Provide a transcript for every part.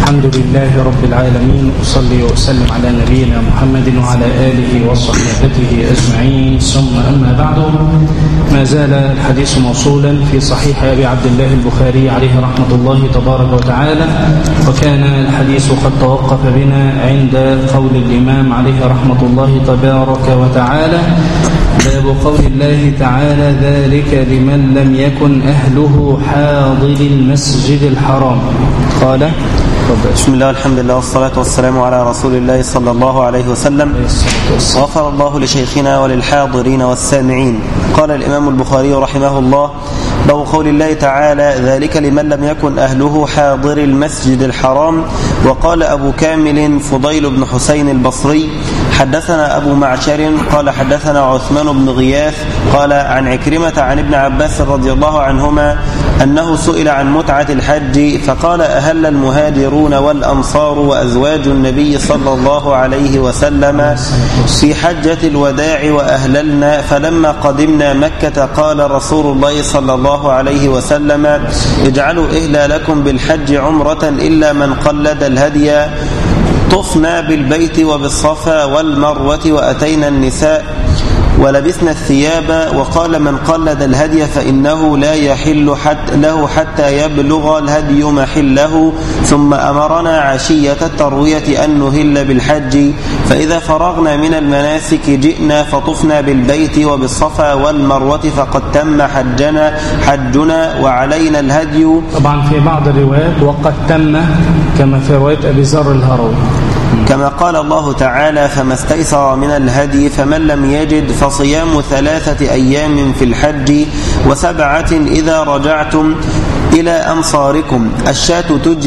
الحمد لله رب العالمين، أصلي وأسلم على نبينا محمد وعلى آله وصحبه أجمعين، ثم أما بعد. ما زال الحديث موصولا في صحيح أبي عبد الله البخاري عليه رحمة الله تبارك وتعالى، وكان الحديث قد توقف بنا عند قول الإمام عليه رحمة الله تبارك وتعالى: باب قول الله تعالى: ذلك لمن لم يكن أهله حاضر المسجد الحرام. قال: بسم الله الحمد لله والصلاة والسلام على رسول الله صلى الله عليه وسلم. غفر الله لشيخنا وللحاضرين والسامعين. قال الإمام البخاري رحمه الله: باب قول الله تعالى: ذلك لمن لم يكن أهله حاضر المسجد الحرام. وقال أبو كامل فضيل بن حسين البصري: حدثنا أبو معشر قال حدثنا عثمان بن غياث قال عن عكرمة عن ابن عباس رضي الله عنهما أنه سئل عن متعة الحج فقال: أهل المهاجرون والأنصار وأزواج النبي صلى الله عليه وسلم في حجة الوداع وأهللنا، فلما قدمنا مكة قال رسول الله صلى الله عليه وسلم: اجعلوا إهلالكم بالحج عمرة إلا من قلد الهدي، طفنا بالبيت وبالصفا والمروة وأتينا النساء ولبسنا الثياب. وقال: من قلد الهدي فإنه لا يحل له حتى يبلغ الهدي محله. ثم أمرنا عشية التروية أن نهل بالحج، فإذا فرغنا من المناسك جئنا فطفنا بالبيت وبالصفا والمروة فقد تم حجنا وعلينا الهدي. طبعا في بعض الروايات وقد تم، كما في رواية أبي ذر الهروي، كما قال الله تعالى: فما استيسر من الهدي فمن لم يجد فصيام 3 أيام في الحج و7 إذا رجعتم إلى أمصاركم. الشاة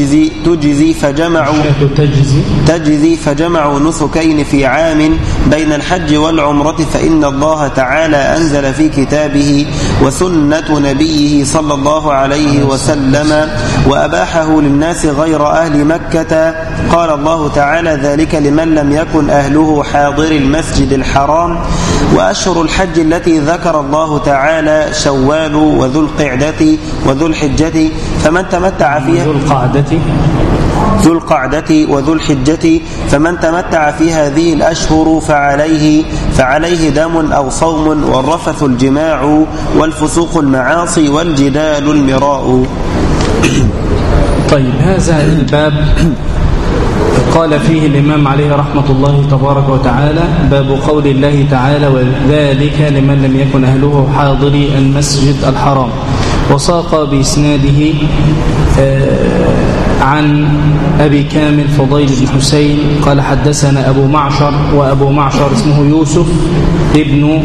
تجزي فجمعوا نسكين في عام بين الحج والعمرة، فإن الله تعالى أنزل في كتابه وسنة نبيه صلى الله عليه وسلم وأباحه للناس غير أهل مكة. قال الله تعالى: ذلك لمن لم يكن أهله حاضر المسجد الحرام. وأشهر الحج التي ذكر الله تعالى شوال وذو القعدة وذو الحجة، فمن تمتع فيها ذو القعدة وذو الحجة فمن تمتع في هذه الأشهر فعليه دم أو صوم، والرفث الجماع، والفسوق المعاصي، والجدال المراء. طيب، هذا الباب قال فيه الإمام عليه رحمة الله تبارك وتعالى: باب قول الله تعالى: وذلك لمن لم يكن أهله حاضري المسجد الحرام. وساق بإسناده عن أبي كامل فضيل بن حسين قال حدثنا أبو معشر، وأبو معشر اسمه يوسف ابن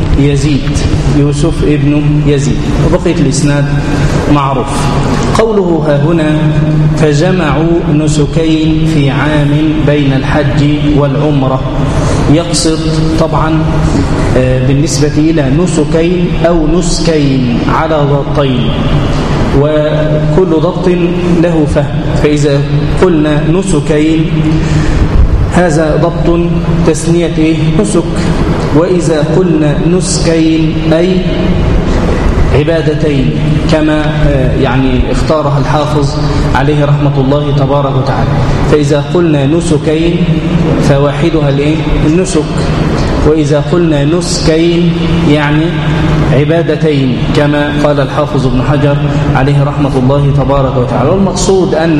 يزيد، وبقية الإسناد معروف. قوله ها هنا: فجمعوا نسكين في عام بين الحج والعمرة، يقصد طبعا بالنسبة إلى نسكين أو نسكين على ضبطين، وكل ضبط له فهم. فإذا قلنا نسكين هذا ضبط تسنية نسك، وإذا قلنا نسكين أي عبادتين، كما يعني اختارها الحافظ عليه رحمة الله تبارك وتعالى. فإذا قلنا نسكين فواحدها النسك، وإذا قلنا نسكين يعني عبادتين، كما قال الحافظ ابن حجر عليه رحمة الله تبارك وتعالى. والمقصود أن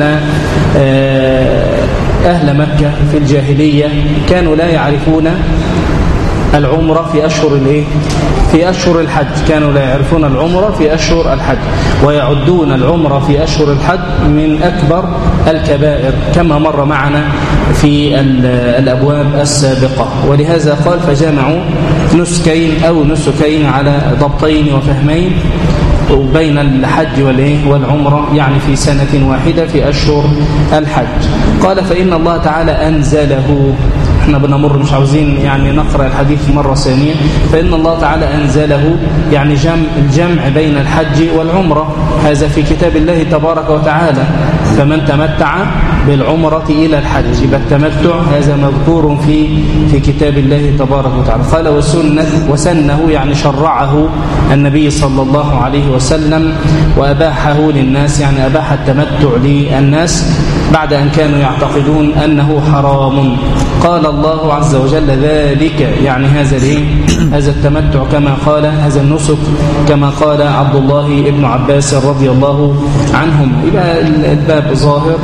أهل مكة في الجاهلية كانوا لا يعرفون العمرة في أشهر الحج، كانوا لا يعرفون العمرة في أشهر الحج، ويعدون العمرة في أشهر الحج من أكبر الكبائر، كما مر معنا في الأبواب السابقة. ولهذا قال: فجمعوا نسكين أو نسكين على ضبطين وفهمين بين الحج والعمرة، يعني في سنة واحدة في أشهر الحج. قال: فإن الله تعالى أنزله احنا بنمر مش عاوزين يعني نقرأ الحديث مرة ثانية. فإن الله تعالى أنزله يعني الجمع بين الحج والعمرة، هذا في كتاب الله تبارك وتعالى. فمن تمتع بالعمرة إلى الحج، يبقى التمتع هذا مذكور في كتاب الله تبارك وتعالى. قال وسنه يعني شرعه النبي صلى الله عليه وسلم، وأباحه للناس، يعني أباح التمتع للناس بعد أن كانوا يعتقدون أنه حرام. قال الله عز وجل ذلك، يعني هذا التمتع كما قال، هذا النسك كما قال عبد الله ابن عباس رضي الله عنهم. يبقى الباب ظاهر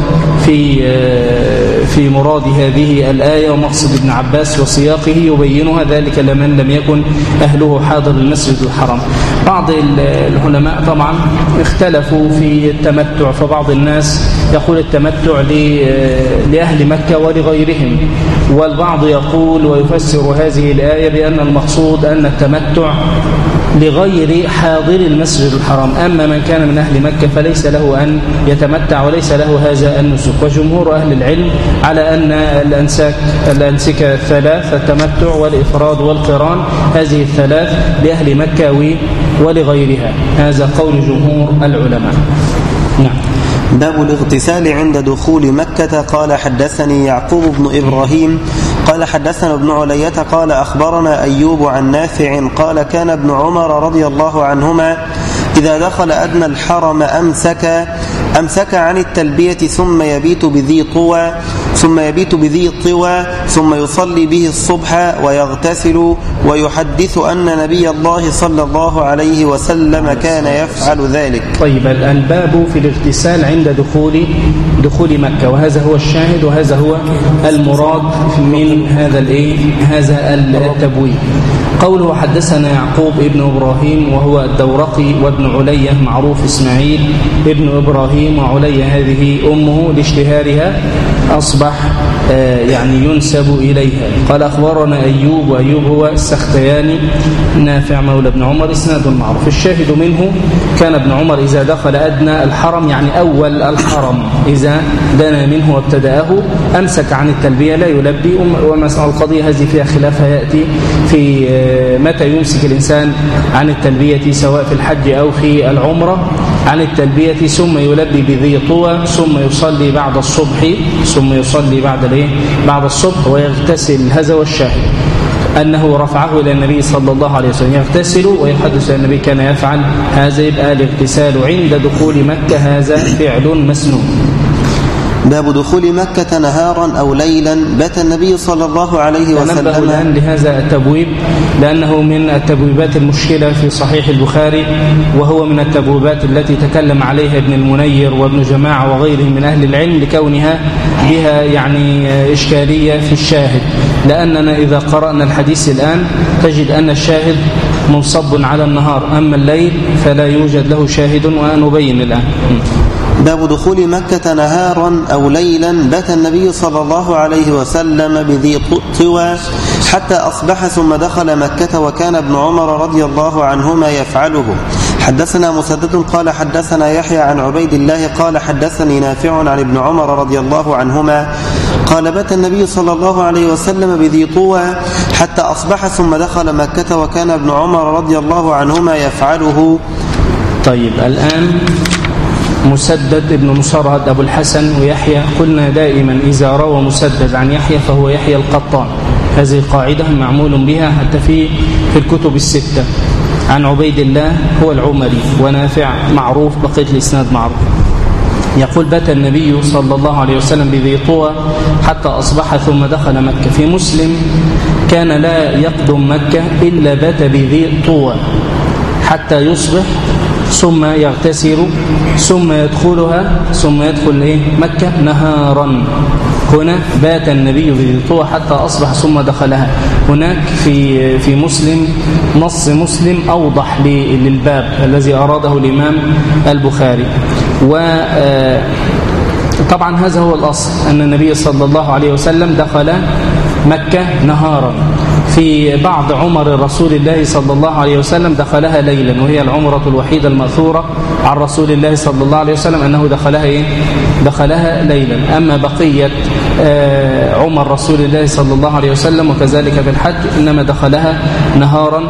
في مراد هذه الآية ومقصد ابن عباس وسياقه يبينها، ذلك لمن لم يكن أهله حاضر المسجد الحرام. بعض العلماء طبعا اختلفوا في التمتع، فبعض الناس يقول التمتع لأهل مكة ولغيرهم، والبعض يقول ويفسر هذه الآية بأن المقصود أن التمتع لغير حاضر المسجد الحرام، أما من كان من أهل مكة فليس له أن يتمتع وليس له هذا النسك. وجمهور أهل العلم على أن الأنسكة الثلاث، التمتع والإفراد والقران، هذه الثلاث لأهل مكة ولغيرها، هذا قول جمهور العلماء. نعم. باب الاغتسال عند دخول مكة. قال حدثني يعقوب بن إبراهيم قال حدثنا ابن علية قال أخبرنا أيوب عن نافع قال كان ابن عمر رضي الله عنهما إذا دخل أدنى الحرم أمسك عن التلبية ثم يبيت بذي طوى ثم يصلي به الصبح ويغتسل ويحدث أن نبي الله صلى الله عليه وسلم كان يفعل ذلك. طيب، الباب في الاغتسال عند دخول مكة، وهذا هو الشاهد وهذا هو المراد من هذا التبويب. قوله حدثنا يعقوب ابن إبراهيم وهو الدورقي، وابن علية معروف إسماعيل ابن إبراهيم، وعلية هذه أمه لاشتهارها أصبح يعني ينسب إليها. قال أخبرنا أيوب، وأيوب هو السختياني نافع مولى ابن عمر، إسناد معروف. الشاهد منه كان ابن عمر إذا دخل أدنى الحرم، يعني أول الحرم، إذا دنا منه وابتدأه أمسك عن التلبية لا يلبي. ومسألة القضية هذه فيها خلاف يأتي في متى يمسك الإنسان عن التلبية، سواء في الحج أو في العمرة عن التلبية، ثم يلبي بذي طوى، ثم يصلي بعد الصبح، بعد الصبح ويغتسل. هذا هو الشاهد، أنه رفعه إلى النبي صلى الله عليه وسلم يغتسل ويحدث أن النبي كان يفعل هذا. يبقى الاغتسال عند دخول مكة هذا فعل مسنون. باب دخول مكة نهارا أو ليلا. بات النبي صلى الله عليه وسلم. ننبه الآن لهذا التبويب لأنه من التبويبات المشكلة في صحيح البخاري، وهو من التبويبات التي تكلم عليها ابن المنير وابن جماعة وغيرهم من أهل العلم، لكونها بها يعني إشكالية في الشاهد. لأننا إذا قرأنا الحديث الآن تجد أن الشاهد منصب على النهار، أما الليل فلا يوجد له شاهد، ونبين الآن. باب دخول مكة نهارا أو ليلا. بات النبي صلى الله عليه وسلم بذي طوى حتى أصبح ثم دخل مكة، وكان ابن عمر رضي الله عنهما يفعله. حدثنا مسدد قال حدثنا يحيى عن عبيد الله قال حدثني نافع عن ابن عمر رضي الله عنهما قال بات النبي صلى الله عليه وسلم بذي طوى حتى أصبح ثم دخل مكة، وكان ابن عمر رضي الله عنهما يفعله. طيب، الآن مسدد ابن مصرهد أبو الحسن ويحيى. قلنا دائما إذا روى مسدد عن يحيى فهو يحيى القطان، هذه قاعدة معمول بها حتى في الكتب الستة. عن عبيد الله هو العمري، ونافع معروف، بقية الإسناد معروف. يقول بات النبي صلى الله عليه وسلم بذي طوى حتى أصبح ثم دخل مكة. في مسلم كان لا يقدم مكة إلا بات بذي طوى حتى يصبح، ثم يغتسل، ثم يدخل مكة نهارا. هنا بات النبي بذي طوى حتى أصبح ثم دخلها. هناك في مسلم نص مسلم أوضح للباب الذي أراده الإمام البخاري. وطبعا هذا هو الأصل، أن النبي صلى الله عليه وسلم دخل مكة نهارا، في بعض عمر رسول الله صلى الله عليه وسلم دخلها ليلا، وهي العمرة الوحيدة المأثورة عن رسول الله صلى الله عليه وسلم أنه دخلها ليلا. أما بقية عمر رسول الله صلى الله عليه وسلم وكذلك في الحج إنما دخلها نهارا،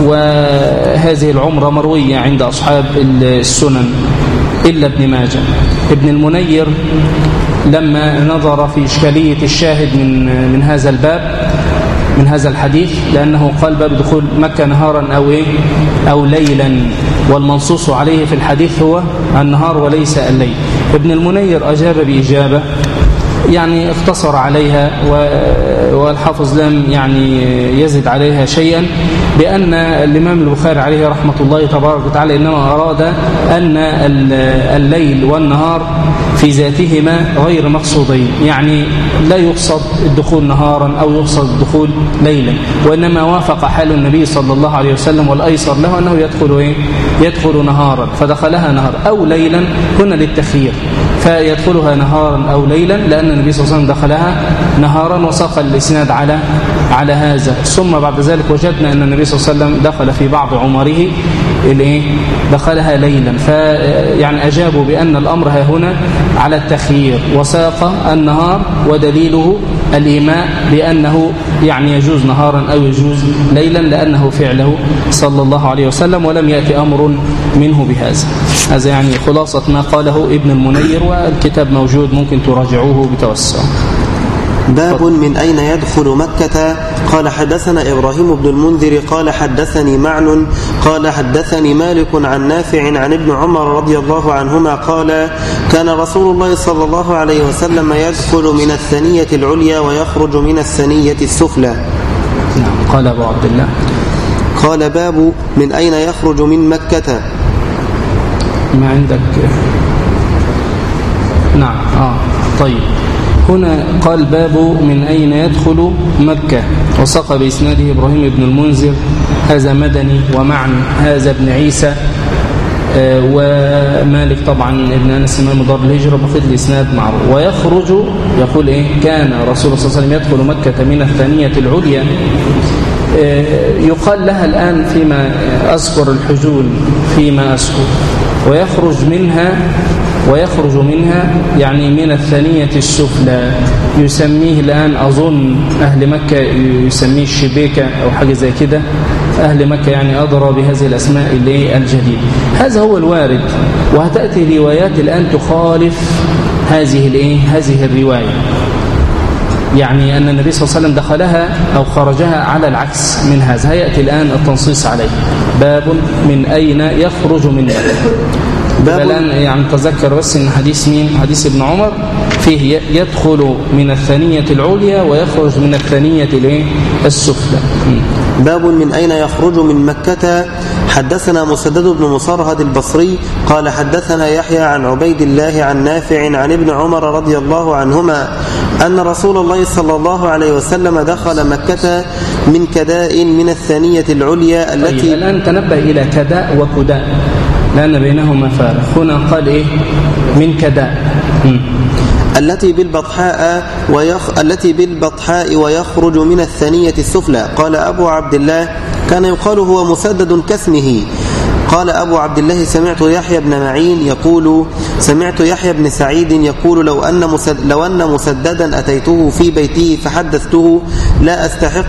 وهذه العمرة مروية عند أصحاب السنن إلا ابن ماجه. ابن المنير لما نظر في إشكالية الشاهد من هذا الباب، من هذا الحديث، لأنه قال باب دخول مكة نهارا أو ليلا، والمنصوص عليه في الحديث هو النهار وليس الليل. ابن المنير أجاب بإجابة يعني اختصر عليها، والحافظ لم يعني يزد عليها شيئا، بأن الإمام البخاري عليه رحمة الله تبارك وتعالى إنما أراد أن الليل والنهار في ذاتهما غير مقصودين، يعني لا يقصد الدخول نهارا أو يقصد الدخول ليلا، وإنما وافق حال النبي صلى الله عليه وسلم والأيسر له أنه يدخل نهارا، فدخلها نهار أو ليلا هنا للتخيير، فيدخلها نهارا أو ليلا، لأن النبي صلى الله عليه وسلم دخلها نهارا وساق الإسناد على هذا. ثم بعد ذلك وجدنا أن النبي صلى الله عليه وسلم دخل في بعض عمره دخلها ليلا، فيعني أجابوا بأن الأمر ها هنا على التخيير، وساق النهار ودليله الإيماء بأنه يعني يجوز نهارا أو يجوز ليلا، لأنه فعله صلى الله عليه وسلم، ولم يأتي أمر منه بهذا. هذا يعني خلاصة ما قاله ابن المنير، والكتاب موجود ممكن تراجعوه بتوسع. باب من أين يدخل مكة. قال حدثنا إبراهيم بن المنذر قال حدثني معن قال حدثني مالك عن نافع عن ابن عمر رضي الله عنهما قال كان رسول الله صلى الله عليه وسلم يدخل من الثنية العليا ويخرج من الثنية السفلى. نعم. قال أبو عبد الله قال باب من أين يخرج من مكة. ما عندك؟ نعم. طيب، هنا قال باب من أين يدخل مكة، وساق بإسناده إبراهيم بن المنذر، هذا مدني، ومعن هذا ابن عيسى، ومالك طبعا ابن أنس إمام دار الهجرة، بقيت الإسناد معروف. ويخرج يقول كان رسول الله صلى الله عليه وسلم يدخل مكة من الثانية العليا، يقال لها الآن فيما أذكر الحجول فيما أذكر، ويخرج منها يعني من الثانية السفلى، يسميه الآن أظن أهل مكة يسميه الشبيكة أو حاجة زي كده، أهل مكة يعني أدرى بهذه الأسماء الجديدة. هذا هو الوارد، وهتأتي روايات الآن تخالف هذه الرواية، يعني أن النبي صلى الله عليه وسلم دخلها أو خرجها على العكس من هذا. هيأتي الآن التنصيص عليه. باب من أين يخرج من مكة. الآن يعني تذكر بس إن حديث ابن عمر فيه يدخل من الثانية العليا ويخرج من الثانية السفلى. باب من أين يخرج من مكة. حدثنا مسدد بن مصرهد البصري قال حدثنا يحيى عن عبيد الله عن نافع عن ابن عمر رضي الله عنهما أن رسول الله صلى الله عليه وسلم دخل مكة من كداء من الثانية العليا التي. طيب، الآن تنبه إلى كداء وكداء لأن بينهما فارق. هنا قال من كداء التي بالبطحاء ويخرج من الثانية السفلى. قال أبو عبد الله كان يقال هو مسدد كاسمه. قال أبو عبد الله سمعت يحيى بن معين يقول سمعت يحيى بن سعيد يقول لو أن مسددا أتيته في بيته فحدثته لا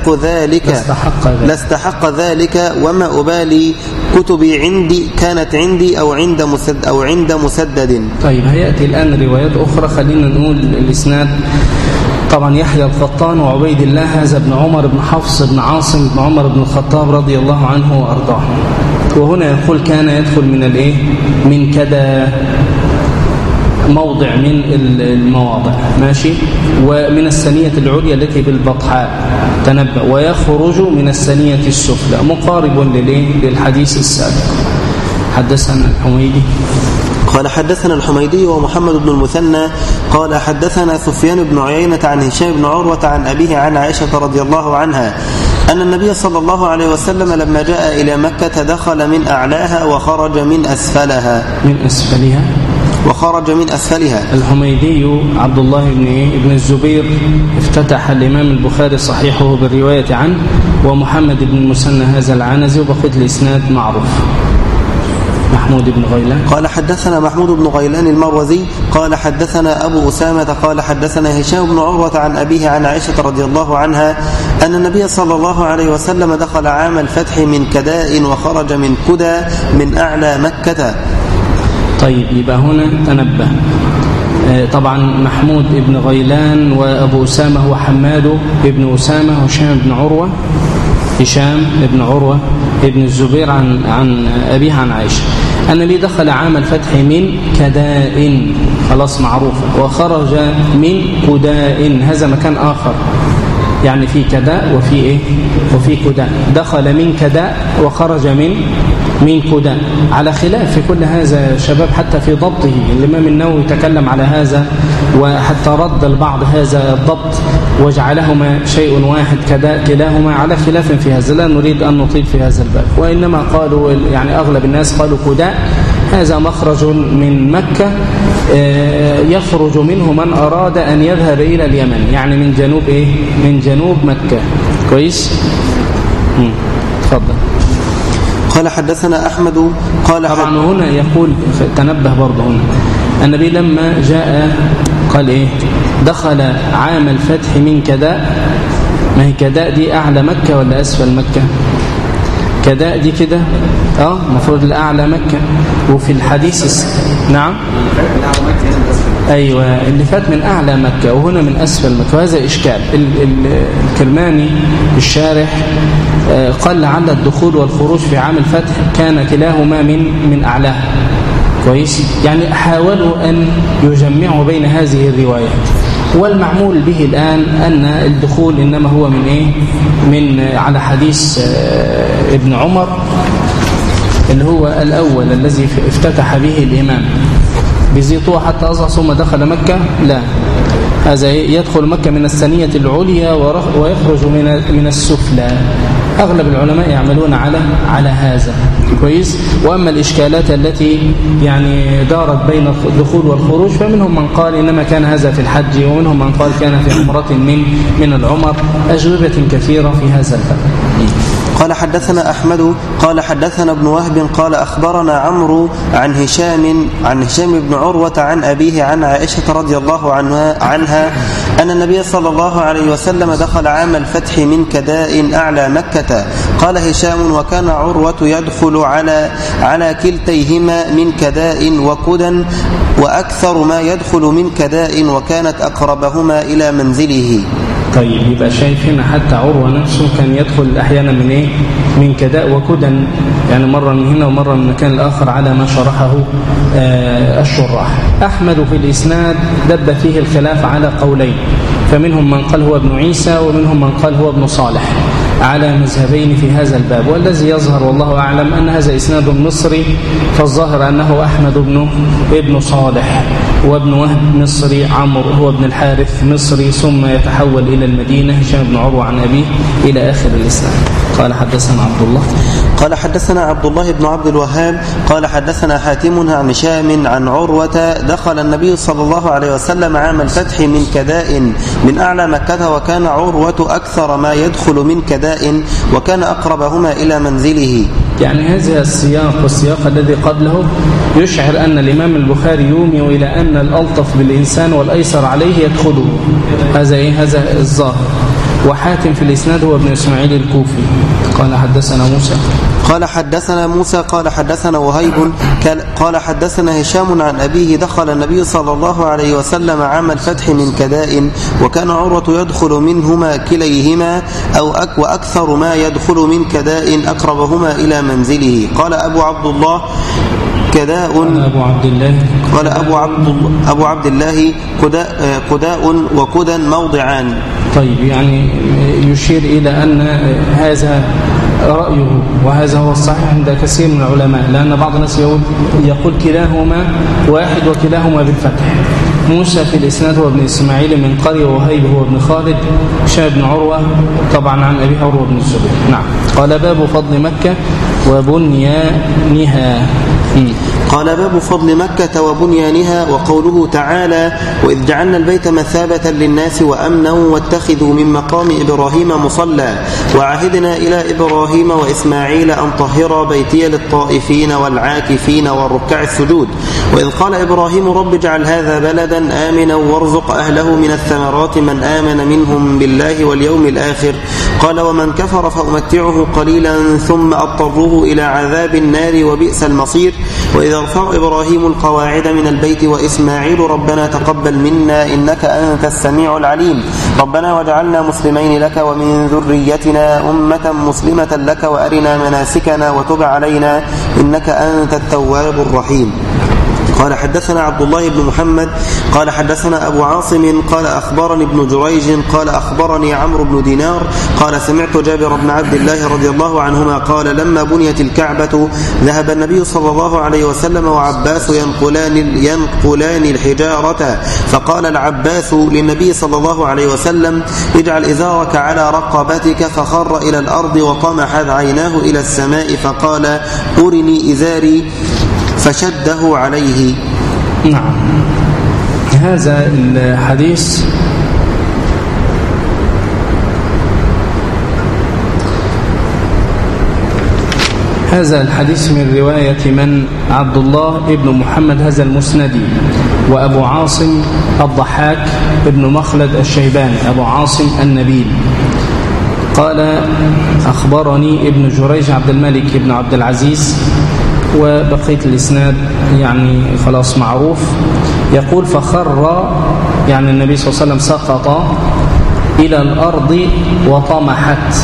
لاستحق ذلك وما أبالي كتبي كانت عندي أو عند مسدد. طيب، هيأتي الآن روايات أخرى. خلينا نقول الإسناد. طبعا يحيى القطان وعبيد الله هذا ابن عمر بن حفص بن عاصم بن عمر بن الخطاب رضي الله عنه وأرضاه. وهنا يقول كان يدخل من كذا موضع من المواضع، ماشي، ومن الثانية العليا التي بالبطحاء تنبأ، ويخرج من الثانية السفلى، مقارب للحديث السابق. حدثنا الحميدي قال حدثنا الحميدي ومحمد بن المثنى قال حدثنا سفيان بن عيينة عن هشام بن عروة عن أبيه عن عائشة رضي الله عنها أن النبي صلى الله عليه وسلم لما جاء إلى مكة دخل من أعلاها وخرج من أسفلها. من أسفلها وخرج من أسفلها. الحميدي عبد الله بن الزبير افتتح الإمام البخاري صحيحه بالرواية عنه، ومحمد بن المثنى هذا العنزي، وبقية الإسناد معروف. محمود بن غيلان قال حدثنا محمود بن غيلان المروزي قال حدثنا أبو أسامة قال حدثنا هشام بن عروة عن أبيه عن عائشة رضي الله عنها أن النبي صلى الله عليه وسلم دخل عام الفتح من كداء وخرج من كدى من أعلى مكة. طيب، يبقى هنا تنبه. طبعا محمود بن غيلان وأبو أسامة هو حماد بن أسامة هشام بن عروة ابن الزبير عن أبيه عن عائشة. النبي دخل عام الفتح من كداء، خلاص معروفة، وخرج من كداء، هذا مكان آخر، يعني في كداء وفي إيه؟ وفي كداء. دخل من كداء وخرج من كداء، على خلاف في كل هذا شباب، حتى في ضبطه الإمام النووي تكلم على هذا، وحتى رد البعض هذا الضبط وجعلهما شيء واحد كداء كلاهما، على خلاف في هذا. لا نريد أن نطيل في هذا الباب، وإنما قالوا يعني أغلب الناس قالوا كداء هذا مخرج من مكة يخرج منه من أراد أن يذهب إلى اليمن، يعني من جنوب إيه؟ من جنوب مكة. كويس؟ تفضل. قال حدثنا أحمد قال طبعا هنا يقول تنبه برضه هنا، النبي لما جاء قال إيه؟ دخل عام الفتح من كداء. ما هي كداء دي أعلى مكة ولا أسفل مكة؟ كداء دي كده مفروض الأعلى مكة، وفي الحديث نعم أيوة اللي فات من أعلى مكة وهنا من أسفل مكة، وهذا إشكال. الكرماني الشارح قال لعل الدخول والخروج في عام الفتح كان كلاهما من أعلاه. كويس؟ يعني حاولوا أن يجمعوا بين هذه الروايات، والمعمول به الآن أن الدخول إنما هو من إيه؟ من على حديث ابن عمر اللي هو الأول الذي افتتح به الإمام بزيطوه حتى أصعد ثم دخل مكة. لا، هذا يدخل مكة من الثانية العليا ويخرج من السفلى. أغلب العلماء يعملون على هذا. كويس؟ وأما الإشكالات التي يعني دارت بين الدخول والخروج فمنهم من قال إنما كان هذا في الحج، ومنهم من قال كان في عمرة من العمر. أجوبة كثيرة في هذا الباب. قال حدثنا أحمد قال حدثنا ابن وهب قال أخبرنا عمرو عن هشام بن عروة عن أبيه عن عائشة رضي الله عنها أن النبي صلى الله عليه وسلم دخل عام الفتح من كداء أعلى مكة. قال هشام وكان عروة يدخل على كلتيهما من كداء وكدى، وأكثر ما يدخل من كداء، وكانت أقربهما إلى منزله. طيب، يبقى شايف هنا حتى عروة نفسه كان يدخل أحيانا من إيه؟ من كداء وكدى، يعني مرة من هنا ومرة من المكان الآخر على ما شرحه الشراح. أحمد في الإسناد دب فيه الخلاف على قولين، فمنهم من قال هو ابن عيسى ومنهم من قال هو ابن صالح، على مذهبين في هذا الباب. والذي يظهر والله أعلم أن هذا إسناد مصري، فالظاهر أنه أحمد ابن صالح، وابن وهب مصري، عمرو هو ابن الحارث مصري، ثم يتحول إلى المدينة، هشام بن عروة عن أبيه إلى آخر الإسلام. قال حدثنا عبد الله قال حدثنا عبد الله بن عبد الوهاب قال حدثنا حاتم عن هشام عن عروة دخل النبي صلى الله عليه وسلم عام الفتح من كداء من أعلى مكة، وكان عروة أكثر ما يدخل من كداء، وكان أقربهما إلى منزله. يعني هذا السياق والسياق الذي قبله يشعر أن الإمام البخاري يومي إلى أن الألطف بالإنسان والأيسر عليه يدخله. هذا الظاهر. وحاتم في الإسناد هو ابن إسماعيل الكوفي. قال حدثنا موسى قال حدثنا وهيب قال حدثنا هشام عن أبيه دخل النبي صلى الله عليه وسلم عام الفتح من كداء، وكان عروة يدخل منهما كليهما وأكثر ما يدخل من كداء أقربهما إلى منزله. قال أبو عبد الله قال أبو عبد الله كداء وكدى موضعان. طيب، يعني يشير إلى أن هذا رأيه، وهذا هو الصحيح عند كثير من العلماء، لأن بعض الناس يقول كلاهما واحد وكلاهما بالفتح. موسى في الإسناد هو ابن إسماعيل من قرية، وهيب هو ابن خالد، هشام بن عروة طبعا عن أبي عروة بن الزبير. نعم. قال باب فضل مكة وبنيانها. قال باب فضل مكة وبنيانها. وقوله تعالى وإذ جعلنا البيت مثابة للناس وأمنا واتخذوا من مقام إبراهيم مصلى وعهدنا إلى إبراهيم وإسماعيل أن طهر بيتي للطائفين والعاكفين والركع السجود. وإذ قال إبراهيم رب اجعل هذا بلدا آمنا وارزق أهله من الثمرات من آمن منهم بالله واليوم الآخر. قال ومن كفر فأمتعه قليلا ثم أضطره إلى عذاب النار وبئس المصير. وإذ يرفع إبراهيم القواعد من البيت وإسماعيل ربنا تقبل منا إنك أنت السميع العليم. ربنا واجعلنا مسلمين لك ومن ذريتنا أمة مسلمة لك وأرنا مناسكنا وتب علينا إنك أنت التواب الرحيم. قال حدثنا عبد الله بن محمد قال حدثنا أبو عاصم قال أخبرني ابن جريج قال أخبرني عمرو بن دينار قال سمعت جابر بن عبد الله رضي الله عنهما قال لما بنيت الكعبة ذهب النبي صلى الله عليه وسلم وعباس ينقلان الحجارة. فقال العباس للنبي صلى الله عليه وسلم اجعل إزارك على رقبتك. فخر إلى الأرض وطمحت عيناه إلى السماء فقال أرني إزاري فشده عليه. نعم. هذا الحديث من رواية من عبد الله ابن محمد هذا المسندي وأبو عاصم الضحاك ابن مخلد الشيباني أبو عاصم النبيل. قال أخبرني ابن جريج عبد الملك ابن عبد العزيز وبقية الإسناد يعني خلاص معروف. يقول فخر يعني النبي صلى الله عليه وسلم سقط إلى الأرض وطمحت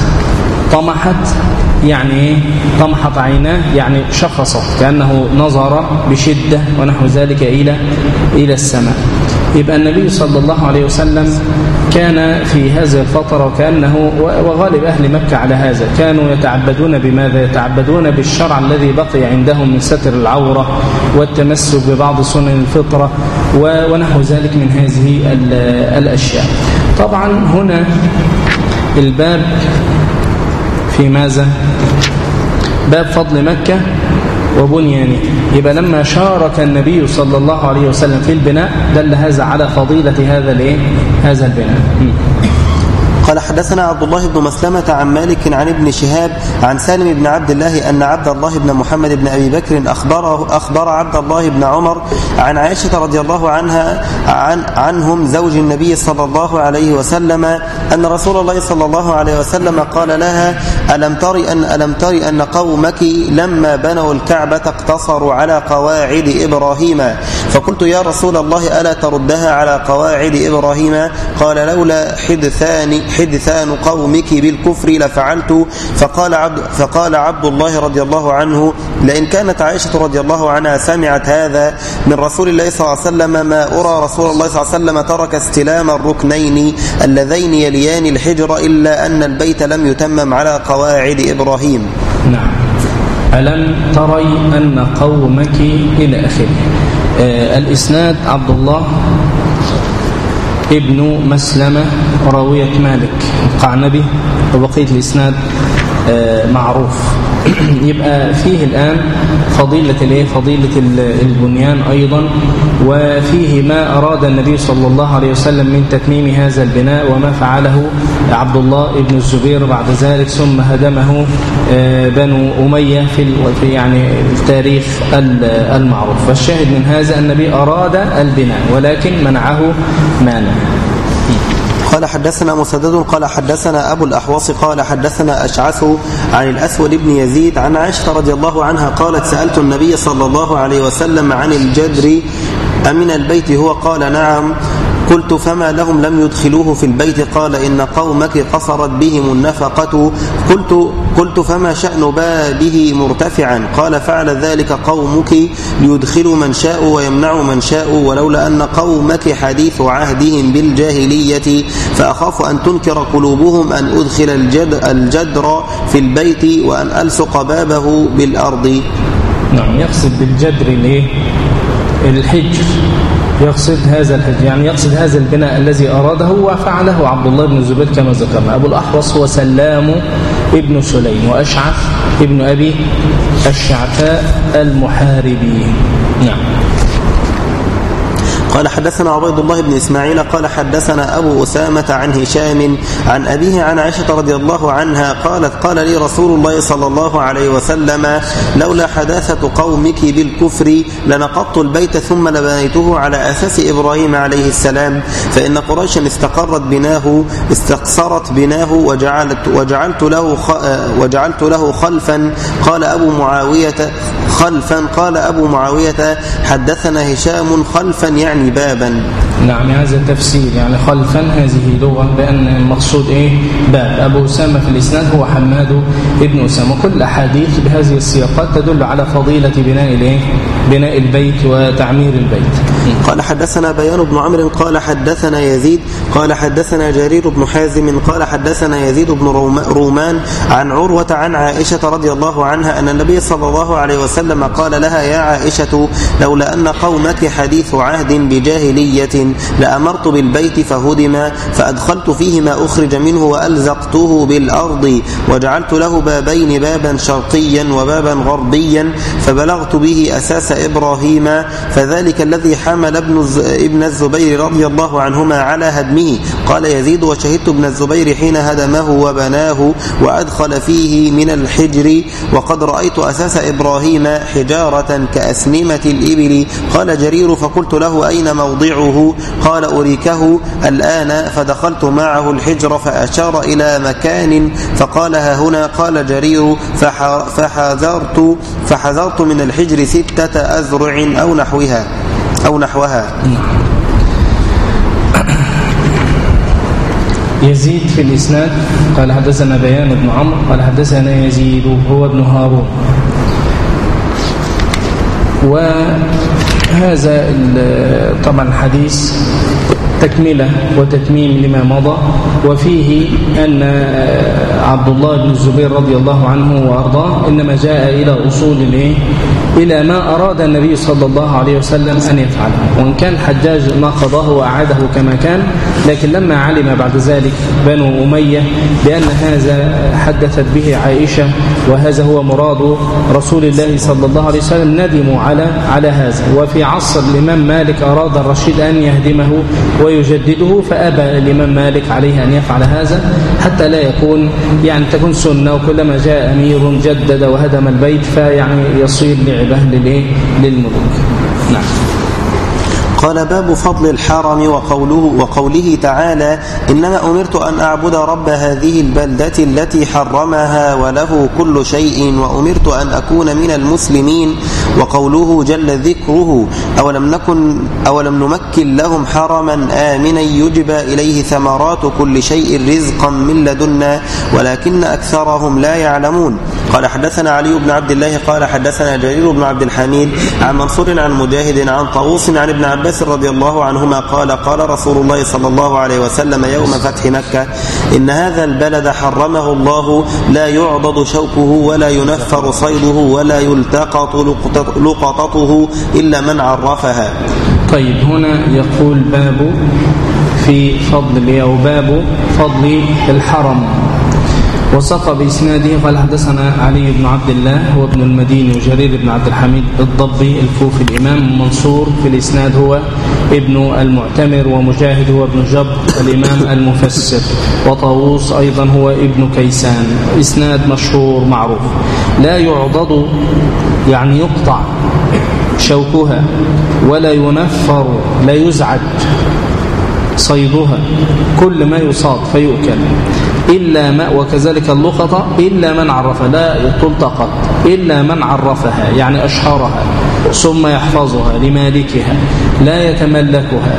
يعني طمحت عيناه يعني شخصت كأنه نظر بشدة ونحو ذلك إلى السماء. يبقى النبي صلى الله عليه وسلم كان في هذه الفترة كأنه وغالب أهل مكة على هذا كانوا يتعبدون بماذا؟ يتعبدون بالشرع الذي بقي عندهم من ستر العورة والتمسك ببعض سنن الفطرة ونحو ذلك من هذه الأشياء. طبعا هنا الباب في ماذا؟ باب فضل مكة وبنيانه. يبقى لما شارك النبي صلى الله عليه وسلم في البناء دل هذا على فضيلة هذا البناء. قال حدثنا عبد الله بن مسلمة عن مالك عن ابن شهاب عن سالم بن عبد الله أن عبد الله بن محمد بن أبي بكر أخبر عبد الله بن عمر عن عائشة رضي الله عنها عنهم زوج النبي صلى الله عليه وسلم أن رسول الله صلى الله عليه وسلم قال لها ألم تري أن قومك لما بنوا الكعبة اقتصروا على قواعد إبراهيم. فقلت يا رسول الله ألا تردها على قواعد إبراهيم؟ قال لولا حدثان قومك بالكفر لفعلت. فقال عبد الله رضي الله عنه لئن كانت عائشة رضي الله عنها سمعت هذا من رسول الله صلى الله عليه وسلم ما أرى رسول الله صلى الله عليه وسلم ترك استلام الركنين اللذين يليان الحجر إلا أن البيت لم يتمم على قواعد إبراهيم. نعم. ألم تري أن قومك إلى آخره. الإسناد عبد الله ابن مسلمة راوية مالك القعنبي وبقية الإسناد معروف. يبقى فيه الآن فضيلة البنيان أيضا وفيه ما أراد النبي صلى الله عليه وسلم من تتميم هذا البناء وما فعله عبد الله ابن الزبير بعد ذلك ثم هدمه بنو أمية في يعني التاريخ المعروف. فالشاهد من هذا النبي أراد البناء ولكن منعه مانع. قال حدثنا مسدد قال حدثنا أبو الأحوص قال حدثنا أشعث عن الأسود بن يزيد عن عائشة رضي الله عنها قالت سألت النبي صلى الله عليه وسلم عن الجدر أمن البيت هو؟ قال نعم. قلت فما لهم لم يدخلوه في البيت؟ قال إن قومك قصرت بهم النفقة. قلت فما شأن بابه مرتفعا؟ قال فعل ذلك قومك ليدخلوا من شاء ويمنعوا من شاء ولولا أن قومك حديث عهدهم بالجاهلية فأخاف أن تنكر قلوبهم أن أدخل الجدر في البيت وأن ألصق بابه بالأرض. نعم. يقصد بالجدر الحجر يقصد هذا الحج، يعني يقصد هذا البناء الذي أراده وفعله عبد الله بن الزبير كما ذكرنا. أبو الأحوص هو سلام ابن سليم، وأشعث ابن أبي الشعثاء المحاربي. نعم. قال حدثنا عبيد الله بن إسماعيل قال حدثنا أبو أسامة عن هشام عن أبيه عن عائشة رضي الله عنها قالت قال لي رسول الله صلى الله عليه وسلم لولا حداثة قومك بالكفر لنقضت البيت ثم لبنيته على أساس إبراهيم عليه السلام، فإن قريشا استقصرت بناه وجعلت له خلفا. قال أبو معاوية حدثنا هشام خلفا يعني بابا. نعم، هذا التفسير، يعني خلفا هذه لغة بأن المقصود باب. أبو أسامة في الإسناد هو حماد ابن أسامة. كل أحاديث بهذه السياقات تدل على فضيلة بناء البيت وتعمير البيت. قال حدثنا بيان بن عمرو قال حدثنا يزيد قال حدثنا جرير بن حازم قال حدثنا يزيد بن رومان عن عروة عن عائشة رضي الله عنها أن النبي صلى الله عليه وسلم قال لها يا عائشة لولا أن قومك حديث عهد بجاهلية لأمرت بالبيت فهدم فأدخلت فيه ما أخرج منه وألزقته بالأرض وجعلت له بابين، بابا شرقيا وبابا غربيا، فبلغت به أساس إبراهيم، فذلك الذي حمل ابن الزبير رضي الله عنهما على هدمه. قال يزيد وشهدت ابن الزبير حين هدمه وبناه وأدخل فيه من الحجر، وقد رأيت أساس إبراهيم حجارة كأسنمة الإبل. قال جرير فقلت له أين موضعه؟ قال أريكه الآن، فدخلت معه الحجر فأشار إلى مكان فقال ها هنا. قال جرير فحذرت من الحجر 6 أذرع أو نحوها. يزيد في الإسناد قال حدثنا بيان بن عمرو قال حدثنا يزيد هو ابن هارون. وهذا طبعا الحديث تكملة وتتميم لما مضى، وفيه أن عبد الله بن الزبير رضي الله عنه وأرضاه إنما جاء إلى أصول إلى ما أراد النبي صلى الله عليه وسلم أن يفعله، وإن كان الحجاج ما قضاه وأعاده كما كان، لكن لما علم بعد ذلك بنو أمية بأن هذا حدثت به عائشة وهذا هو مراد رسول الله صلى الله عليه وسلم ندموا على هذا. وفي عصر الإمام مالك أراد الرشيد أن يهدمه ويجدده، فأبى الإمام مالك عليه أن يفعل هذا حتى لا يكون تكون سنة، وكلما جاء أمير جدد وهدم البيت فيعني يصير لعبه للملوك. نعم. قال باب فضل الحرم وقوله تعالى إنما أمرت أن أعبد رب هذه البلدة التي حرمها وله كل شيء وأمرت أن أكون من المسلمين. وقوله جل ذكره أولم نمكن لهم حرما آمنا يجبى إليه ثمرات كل شيء رزقا من لدنا ولكن أكثرهم لا يعلمون. قال حدثنا علي بن عبد الله قال حدثنا جرير بن عبد الحميد عن منصور عن مجاهد عن طاووس عن ابن عباس رضي الله عنهما قال رسول الله صلى الله عليه وسلم يوم فتح مكة إن هذا البلد حرمه الله لا يعضد شوكه ولا ينفر صيده ولا يلتقط لقطته إلا من عرفها. طيب، هنا يقول باب في فضل أو باب فضل الحرم، وساق بإسناده قال حدثنا علي بن عبد الله هو ابن المديني وجرير بن عبد الحميد الضبي الكوفي الإمام. منصور في الإسناد هو ابن المعتمر، ومجاهد هو ابن جبر الإمام المفسر، وطاووس أيضا هو ابن كيسان. إسناد مشهور معروف. لا يعضد يعني يقطع شوكها، ولا ينفر لا يزعج صيدها، كل ما يصاد فيؤكل إلا ما، وكذلك اللقطة إلا من عرفها، لا تلتقط إلا من عرفها يعني أشهرها ثم يحفظها لمالكها لا يتملكها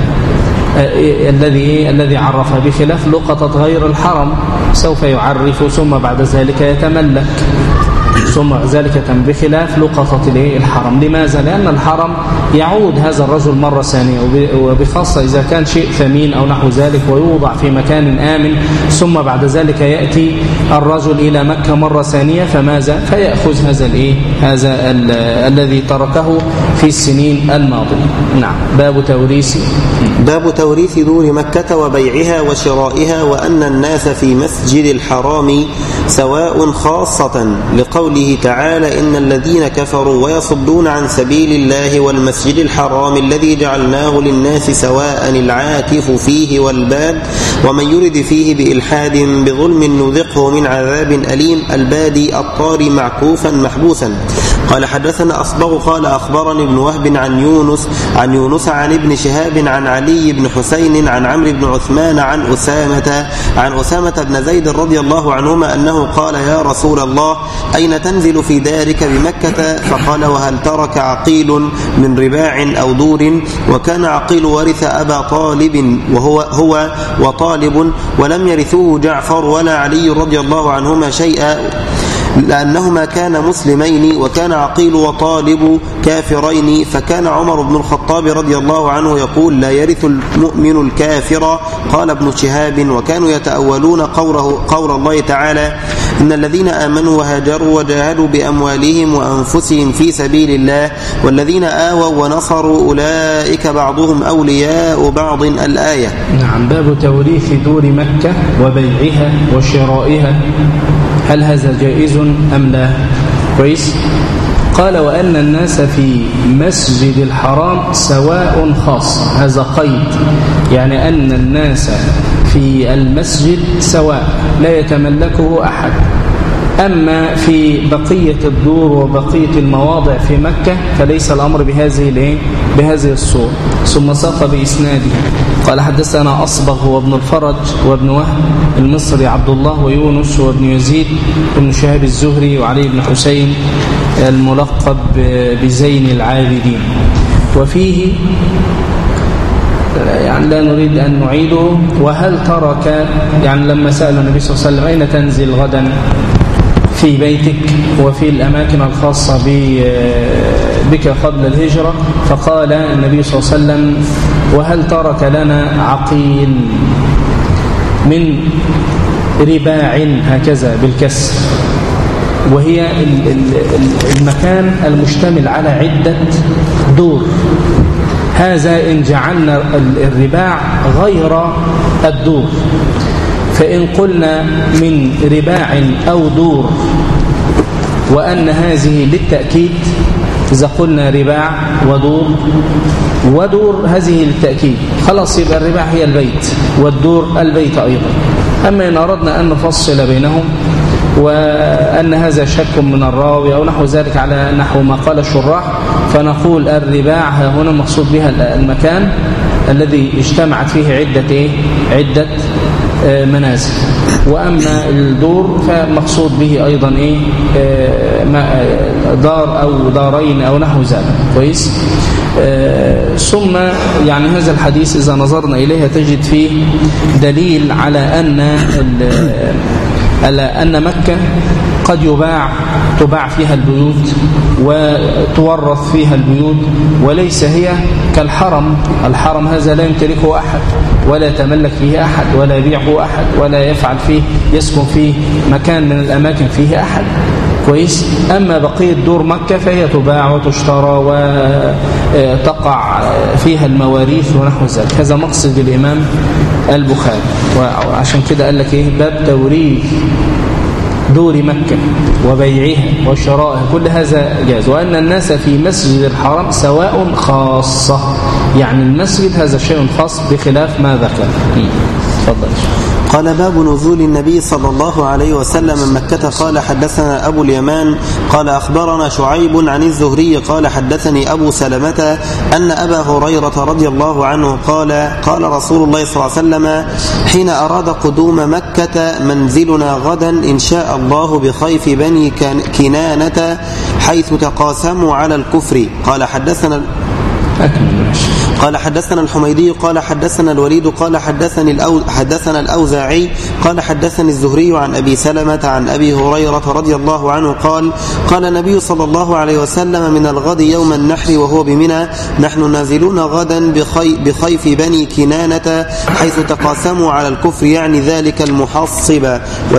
الذي عرفها، بخلاف لقطة غير الحرم سوف يعرف ثم بعد ذلك يتملك. ثم ذلك بخلاف لقطة الحرم. لماذا؟ لأن الحرم يعود هذا الرجل مرة ثانية، وبخاصة إذا كان شيء ثمين أو نحو ذلك ويوضع في مكان آمن، ثم بعد ذلك يأتي الرجل إلى مكة مرة ثانية، فماذا؟ فيأخذ هذا الذي تركه في السنين الماضية. نعم. باب توريث دور مكة وبيعها وشرائها، وأن الناس في مسجد الحرام سواء، خاصة لقوله تعالى: إن الذين كفروا ويصدون عن سبيل الله والمسجد الحرام الذي جعلناه للناس سواء العاكف فيه والباد، ومن يرد فيه بإلحاد بظلم نذقه من عذاب أليم. البادي الطاري معكوفا محبوسا. قال حدثنا أصبغ قال أخبرني ابن وهب عن يونس عن ابن شهاب عن علي بن حسين عن عمرو بن عثمان عن أسامة بن زيد رضي الله عنهما أنه قال: يا رسول الله، أين تنزل في دارك بمكة؟ فقال: وهل ترك عقيل من رباع أو دور؟ وكان عقيل ورث أبا طالب هو وطالب، ولم يرثوه جعفر ولا علي رضي الله عنهما شيئا، لأنهما كانا مسلمين، وكان عقيل وطالب كافرين. فكان عمر بن الخطاب رضي الله عنه يقول: لا يرث المؤمن الكافر. قال ابن شهاب: وكانوا يتأولون قول الله تعالى: إن الذين آمنوا وهاجروا وجاهدوا بأموالهم وأنفسهم في سبيل الله والذين آووا ونصروا أولئك بعضهم أولياء بعض. الآية. نعم. باب توريث دور مكة وبيعها وشرائها، هل هذا جائز أم لا؟ كويس. قال: وأن الناس في مسجد الحرام سواء، خاص. هذا قيد، يعني أن الناس في المسجد سواء لا يتملكه أحد. أما في بقية الدور وبقية المواضع في مكة فليس الأمر بهذه الصورة. ثم ساق بإسناده قال: حدثنا أصبغ وابن الفرج وابن وهب المصري عبد الله ويونس وابن يزيد وابن شهاب الزهري وعلي بن حسين الملقب بزين العابدين. وفيه يعني لا نريد أن نعيده. وهل ترك، يعني لما سأل النبي صلى الله عليه وسلم: أين تنزل غدا؟ في بيتك وفي الأماكن الخاصة بك قبل الهجرة. فقال النبي صلى الله عليه وسلم: وهل ترك لنا عقيل من رباع، هكذا بالكسر، وهي المكان المشتمل على عدة دور. هذا إن جعلنا الرباع غير الدور، فإن قلنا من رباع أو دور وأن هذه للتأكيد، إذا قلنا رباع ودور هذه للتأكيد، خلاص يبقى الرباع هي البيت والدور البيت أيضا. أما إن أردنا أن نفصل بينهم وأن هذا شك من الراوي أو نحو ذلك على نحو ما قال الشراح، فنقول الرباع هنا مقصود بها المكان الذي اجتمعت فيه عدة منازل. وأما الدور فمقصود به أيضا دار أو دارين أو نحو ذلك. كويس. ثم يعني هذا الحديث إذا نظرنا إليه تجد فيه دليل على أن مكة قد تباع فيها البيوت وتورث فيها البيوت، وليس هي كالحرم. الحرم هذا لا يمتلكه أحد ولا يتملك فيه أحد ولا يبيعه أحد ولا يفعل فيه يسكن فيه مكان من الأماكن فيه أحد. كويس. أما بقية دور مكة فهي تباع وتشترى وتقع فيها المواريث ونحو ذلك. هذا مقصد الإمام البخاري، وعشان كده قال لك باب توريث دور مكة وبيعها وشرائها، كل هذا جاز. وأن الناس في مسجد الحرام سواء، خاصة، يعني المسجد هذا شيء خاص بخلاف ما ذكر. تفضل. قال: باب نزول النبي صلى الله عليه وسلم من مكة. قال: حدثنا أبو اليمان قال أخبرنا شعيب عن الزهري قال: حدثني أبو سلمة أن أبا هريرة رضي الله عنه قال رسول الله صلى الله عليه وسلم حين أراد قدوم مكة: منزلنا غدا إن شاء الله بخيف بني كنانة حيث تقاسموا على الكفر. قال: حدثنا قال حدثنا الحميدي قال حدثنا الوليد قال حدثنا الأوزاعي قال حدثني الزهري عن أبي سلمة عن أبي هريرة رضي الله عنه قال النبي صلى الله عليه وسلم: من الغد يوم النحر وهو بمنى نحن نازلون غدا بخيف بني كنانة حيث تقاسموا على الكفر، يعني ذلك المحصب،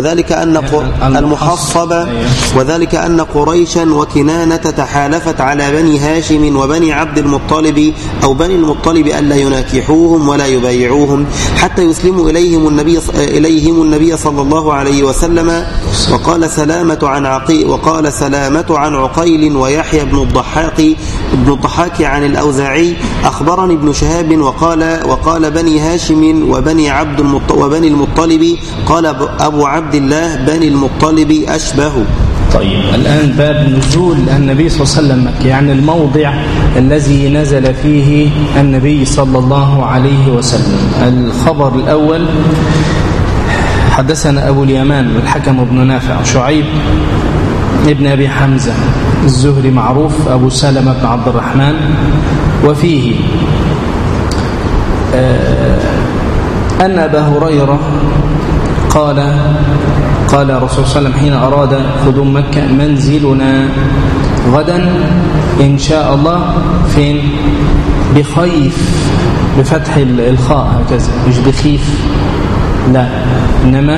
وذلك أن قريشا وكنانة تحالفت على بني هاشم وبني عبد المطلب أو بني المطلب ألا يناكحوهم ولا يبايعوهم حتى يسلموا إليهم النبي صلى الله عليه وسلم. وقال سلامة عن عقيل ويحيى بن الضحاك عن الأوزاعي: أخبرني ابن شهاب وقال بني هاشم وبني المطلب، قال أبو عبد الله بني المطلب أشبه. طيب، الآن باب نزول النبي صلى الله عليه وسلم مكة، يعني الموضع الذي نزل فيه النبي صلى الله عليه وسلم. الخبر الأول: حدثنا أبو اليمان الحكم بن نافع شعيب ابن أبي حمزة الزهري معروف أبو سلمة بن عبد الرحمن، وفيه أن أبا هريرة قال الرسول صلى الله عليه وسلم حين أراد قدوم مكة: منزلنا غدا إن شاء الله فين؟ بخيف، بفتح الخاء هكذا، مش بخيف، لا، إنما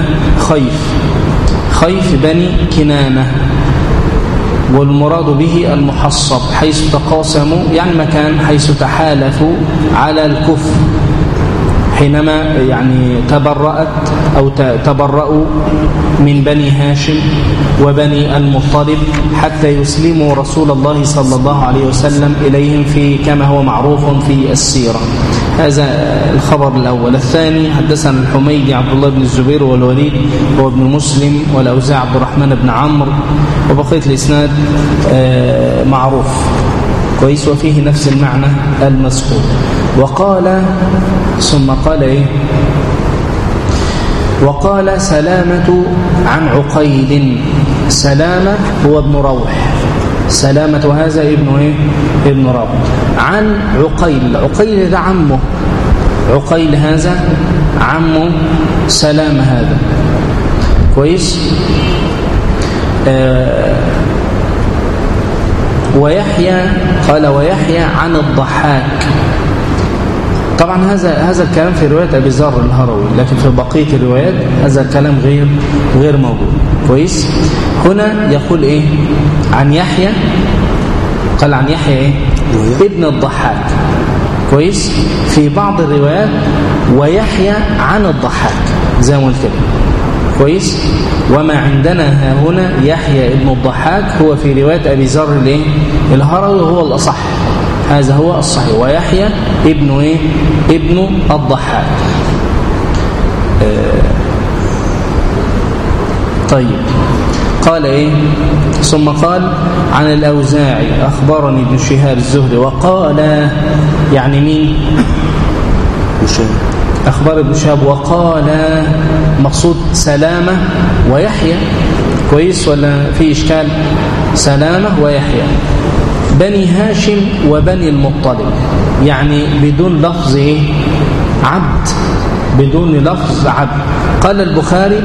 خيف بني كنانة، والمراد به المحصب، حيث تقاسموا، يعني مكان حيث تحالفوا على الكفر حينما يعني تبرأوا من بني هاشم وبني المطلب حتى يسلموا رسول الله صلى الله عليه وسلم إليهم كما هو معروف في السيرة. هذا الخبر الأول. الثاني: حدثنا الحميدي عبد الله بن الزبير والوليد هو ابن مسلم والأوزاع عبد الرحمن بن عمرو، وبقية الإسناد معروف كويس، وفيه نفس المعنى المذكور. ثم قال إيه؟ وقال سلامة عن عقيل. سلامة هو ابن روح، سلامة هذا ابن إيه؟ ابن روح. عن عقيل ده عمه، عقيل هذا عمه سلامة هذا كويس. ويحيى عن الضحاك. طبعا هذا الكلام في رواية أبي ذر الهروي، لكن في بقية الروايات هذا الكلام غير موجود كويس. هنا يقول إيه؟ عن يحيى، قال عن يحيى إيه؟ ابن الضحاك كويس. في بعض الروايات ويحيى عن الضحاك زي ما قلت كده كويس. وما عندنا ها هنا يحيى ابن الضحاك هو في رواية أبي ذر الهروي، هو الأصح، هذا هو الصحيح. ويحيى ابن ايه؟ ابن الضحاك. طيب، قال ايه؟ ثم قال عن الأوزاعي: أخبرني ابن شهاب الزهري. وقال يعني مين؟ أخبر ابن شهاب. وقال مقصود سلامة ويحيى كويس ولا في إشكال؟ سلامة ويحيى بني هاشم وبني المطلب، يعني بدون لفظ إيه؟ عبد، بدون لفظ عبد. قال البخاري،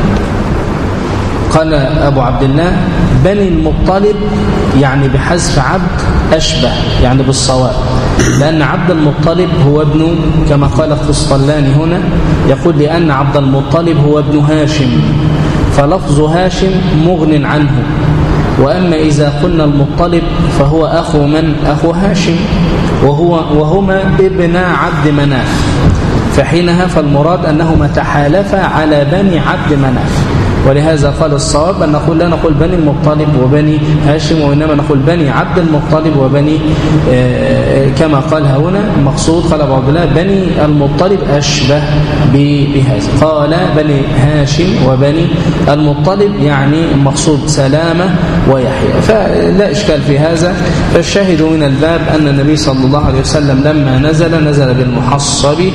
قال أبو عبد الله: بني المطلب يعني بحذف عبد أشبه، يعني بالصواب، لأن عبد المطلب هو ابن، كما قال القسطلاني هنا، يقول لأن عبد المطلب هو ابن هاشم، فلفظ هاشم مغن عنه. وأما إذا قلنا المطلب فهو أخو من؟ أخو هاشم، وهما ابن عبد مناف، فحينها فالمراد أنهما تحالفا على بني عبد مناف. ولهذا قال الصواب أن نقول لا نقول بني المطلب وبني هاشم، وإنما نقول بني عبد المطلب وبني كما قال هنا المقصود. قال أبو عبد الله: بني المطلب أشبه بهذا. قال بني هاشم وبني المطلب، يعني المقصود سلامة ويحيى، فلا إشكال في هذا. فالشاهد من الباب أن النبي صلى الله عليه وسلم لما نزل بالمحصب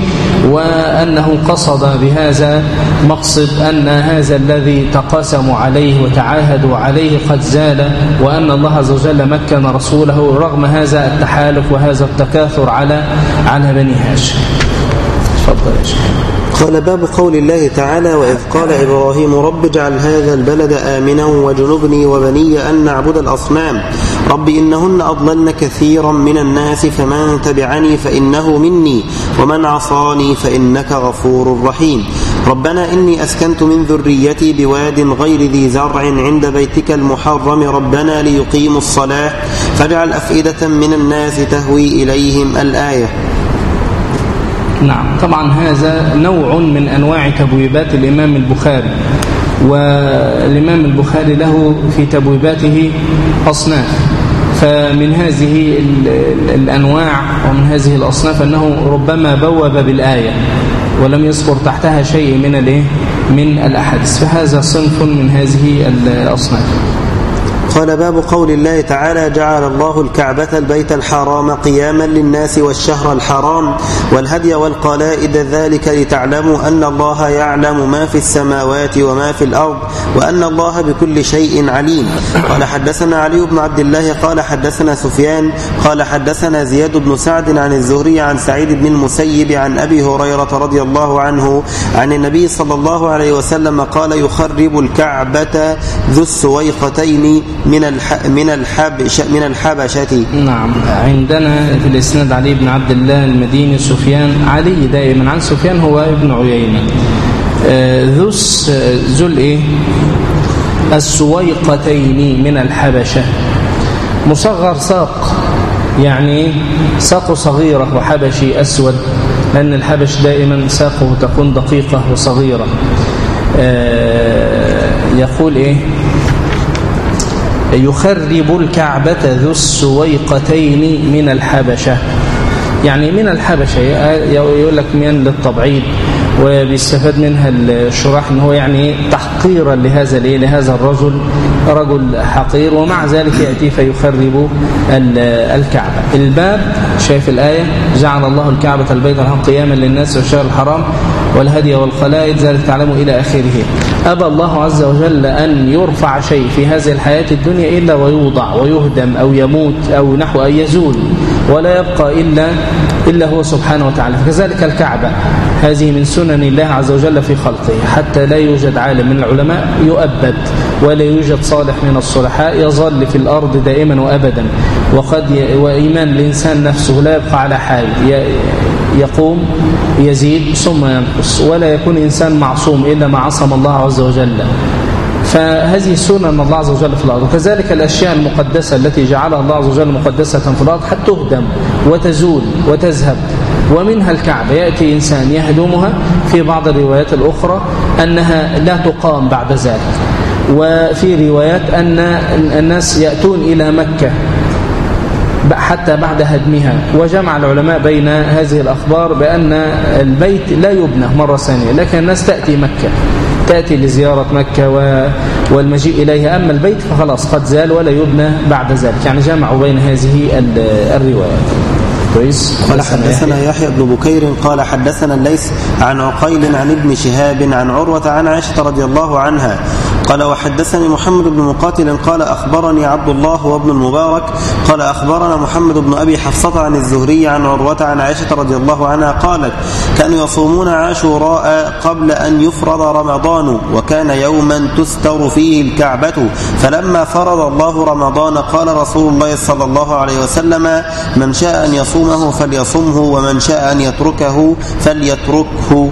وأنه قصد بهذا مقصد أن هذا الذي تقاسموا عليه وتعاهدوا عليه قد زال، وأن الله عز وجل مكن رسوله رغم هذا التحالف وهذا التكاثر على بني هاشم. تفضل يا شيخ. قال: باب قول الله تعالى: وإذ قال إبراهيم رب اجعل هذا البلد آمنا وجنبني وبني أن نعبد الأصنام رب إنهن أضللن كثيرا من الناس فمن تبعني فإنه مني ومن عصاني فإنك غفور رحيم. ربنا إني أسكنت من ذريتي بواد غير ذي زرع عند بيتك المحرم ربنا ليقيموا الصلاة فاجعل أفئدة من الناس تهوي إليهم. الآية. نعم، طبعا هذا نوع من أنواع تبويبات الإمام البخاري، والإمام البخاري له في تبويباته أصناف، فمن هذه الأنواع ومن هذه الأصناف أنه ربما بوب بالآية ولم يذكر تحتها شيء من الأحاديث، فهذا صنف من هذه الأصناف. قال: باب قول الله تعالى: جعل الله الكعبة البيت الحرام قياما للناس والشهر الحرام والهدي والقلائد ذلك لتعلموا أن الله يعلم ما في السماوات وما في الأرض وأن الله بكل شيء عليم. قال: حدثنا علي بن عبد الله قال حدثنا سفيان قال حدثنا زياد بن سعد عن الزهري عن سعيد بن المسيب عن أبي هريرة رضي الله عنه عن النبي صلى الله عليه وسلم قال: يخرب الكعبة ذو السويقتين من الحبشة. نعم، عندنا في الإسناد علي بن عبد الله المديني سفيان، علي دائما عن سفيان هو ابن عيينة. ذو السويقتين من الحبشة، مصغر ساق، يعني ساق صغيرة وحبشي أسود، لأن الحبش دائما ساقه تكون دقيقة وصغيرة. يقول يخرب الكعبة ذو السويقتين من الحبشة، يعني من الحبشة، يقول لك من للتبعيد، وبيستفاد منها الشراح ان هو يعني تحقيرا لهذا الرجل، رجل حقير، ومع ذلك يأتي فيخرب الكعبة. الباب شايف الآية: جعل الله الكعبة البيت الحرام قياما للناس والشهر الحرام والهدي والقلائد ذلك تعلموا إلى آخره. أبى الله عز وجل أن يرفع شيء في هذه الحياة الدنيا إلا ويوضع ويهدم أو يموت أو نحو أن يزول، ولا يبقى إلا هو سبحانه وتعالى. فكذلك الكعبة هذه من سنن الله عز وجل في خلقه، حتى لا يوجد عالم من العلماء يؤبد، ولا يوجد صالح من الصلحاء يظل في الأرض دائما وأبدا. وإيمان الإنسان نفسه لا يبقى على حال، يقوم يزيد ثم ينقص، ولا يكون إنسان معصوم إلا ما عصم الله عز وجل. فهذه سنن الله عز وجل في الأرض. وكذلك الأشياء المقدسة التي جعلها الله عز وجل مقدسة في الأرض حتى تهدم وتزول وتذهب، ومنها الكعبة. يأتي إنسان يهدمها، في بعض الروايات الأخرى أنها لا تقام بعد ذلك، وفي روايات أن الناس يأتون إلى مكة حتى بعد هدمها. وجمع العلماء بين هذه الأخبار بأن البيت لا يبنى مرة ثانية، لكن الناس تأتي مكة، تأتي لزيارة مكة والمجيء إليها، أما البيت فخلاص قد زال ولا يبنى بعد ذلك. يعني جمعوا بين هذه الروايات. قال: حدثنا يحيى بن بكير قال حدثنا الليث عن عقيل عن ابن شهاب عن عروة عن عائشة رضي الله عنها قال: وحدثني محمد بن مقاتل قال أخبرني عبد الله وابن المبارك قال أخبرنا محمد بن أبي حفصة عن الزهري عن عروة عن عائشة رضي الله عنها قالت: كانوا يصومون عاشوراء قبل أن يفرض رمضان، وكان يوما تستر فيه الكعبة، فلما فرض الله رمضان قال رسول الله صلى الله عليه وسلم: من شاء أن يصومه فليصمه ومن شاء أن يتركه فليتركه.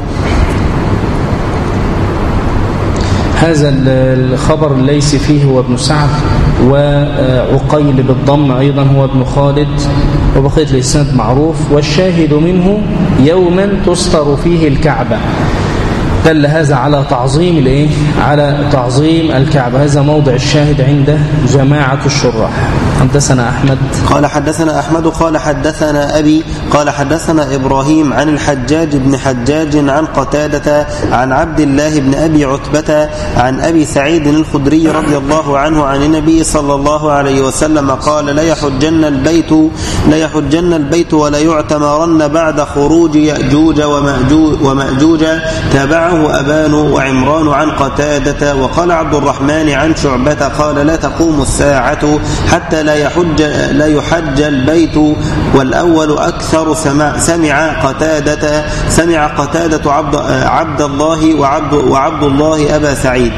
هذا الخبر ليس فيه هو ابن سعد، وعقيل بالضم أيضا هو ابن خالد، وبقية الإسناد معروف. والشاهد منه: يوما تستر فيه الكعبة. دل هذا على تعظيم الايه؟ على تعظيم الكعبة. هذا موضع الشاهد عند جماعة الشراح. حدثنا أحمد قال حدثنا أحمد قال حدثنا أبي قال حدثنا إبراهيم عن الحجاج بن حجاج عن قتادة عن عبد الله بن أبي عتبة عن أبي سعيد الخدري رضي الله عنه عن النبي صلى الله عليه وسلم قال لا يحجن البيت ولا يعتمرن بعد خروج يأجوج ومأجوج. تابعه أبان وعمران عن قتادة. وقال عبد الرحمن عن شعبة قال لا تقوم الساعة حتى لا يحج البيت والأول أكثر. سمع قتادة عبد الله وعبد الله أبا سعيد.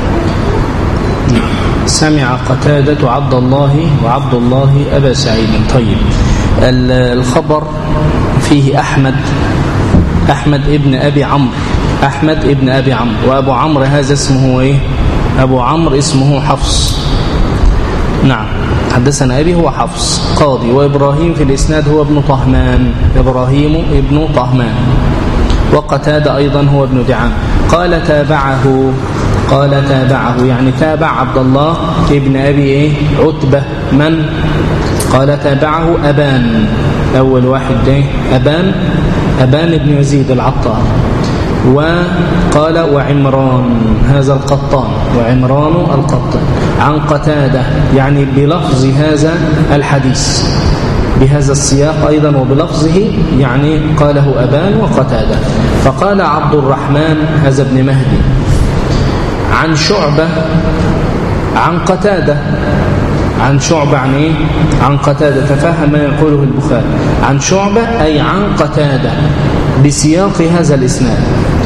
سمع قتادة عبد الله وعبد الله أبا سعيد. طيب، الخبر فيه أحمد ابن أبي عمرو. أحمد ابن أبي عمرو، وأبو عمرو هذا اسمه إيه؟ أبو عمرو اسمه حفص. نعم، حدثنا أبي هو حفص قاضي. وإبراهيم في الإسناد هو ابن طهمان، إبراهيم ابن طهمان. وقتادة أيضا هو ابن دعام. قال تابعه يعني تابع عبد الله ابن أبي عتبة. من؟ قال تابعه أبان، أول واحد أبان بن يزيد العطار. وقال وعمران هذا القطان، وعمران القطان عن قتادة، يعني بلفظ هذا الحديث بهذا السياق أيضا وبلفظه، يعني قاله أبان وقتادة. فقال عبد الرحمن هذا ابن مهدي عن شعبة عن قتادة. عن شعبة عن إيه؟ عن قتادة. تفهم ما يقوله البخاري. عن شعبة أي عن قتادة بسياق هذا الإسناد.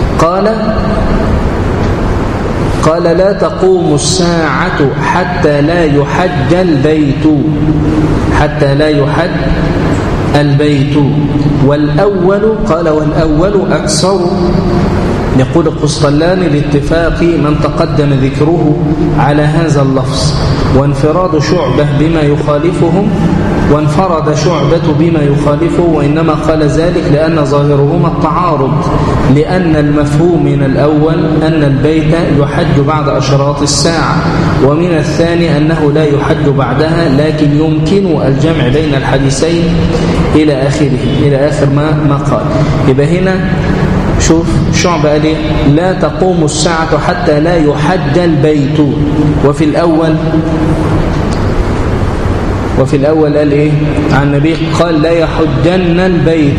قال لا تقوم الساعة حتى لا يحج البيت والأول. قال والأول أكثر. يقول القسطلاني لاتفاق من تقدم ذكره على هذا اللفظ، وانفراد شعبة بما يخالفه، وإنما قال ذلك لأن ظاهرهما التعارض، لأن المفهوم من الأول أن البيت يحج بعد أشراط الساعة، ومن الثاني أنه لا يحج بعدها، لكن يمكن الجمع بين الحديثين إلى آخر ما قال. يبقى هنا شوف شعبة قال لا تقوم الساعة حتى لا يحج البيت. وفي الأول قال إيه عن النبي؟ قال لا يحجن البيت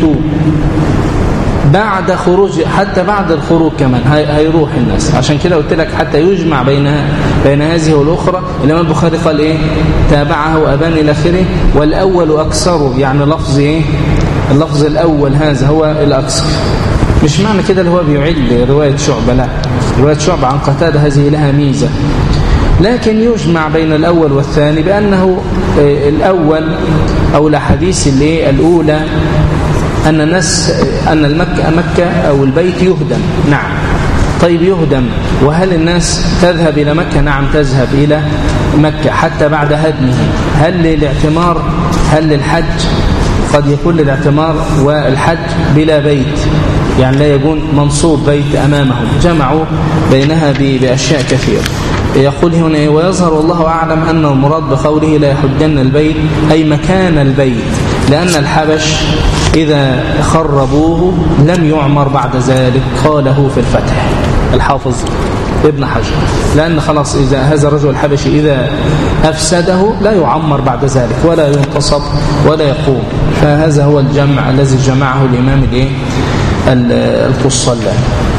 بعد خروج، حتى بعد الخروج كمان هيروح الناس. عشان كده قلت لك حتى يجمع بين هذه والأخرى. الإمام البخاري قال إيه؟ تابعه أبان إلى آخره. والأول أكثر، يعني لفظ إيه؟ اللفظ الأول هذا هو الأكثر. مش معنى كده اللي هو بيعد رواية شعبة، لا، رواية شعبة عن قتادة هذه لها ميزة، لكن يجمع بين الأول والثاني بأنه الأول أو الأحاديث اللي الأولى أن مكة أو البيت يهدم. نعم، طيب يهدم، وهل الناس تذهب إلى مكة؟ نعم تذهب إلى مكة حتى بعد هدمه. هل للاعتمار؟ هل للحج؟ قد يكون للاعتمار والحج بلا بيت، يعني لا يكون منصوب بيت أمامهم. جمعوا بينها بأشياء كثيرة. يقول هنا ويظهر والله أعلم أن المراد بقوله لا يحجن البيت أي مكان البيت، لأن الحبش إذا خربوه لم يعمر بعد ذلك. قاله في الفتح الحافظ ابن حجر، لأن خلاص إذا هذا الرجل الحبشي إذا أفسده لا يعمر بعد ذلك ولا ينتصب ولا يقوم. فهذا هو الجمع الذي جمعه الإمام القسطلاني.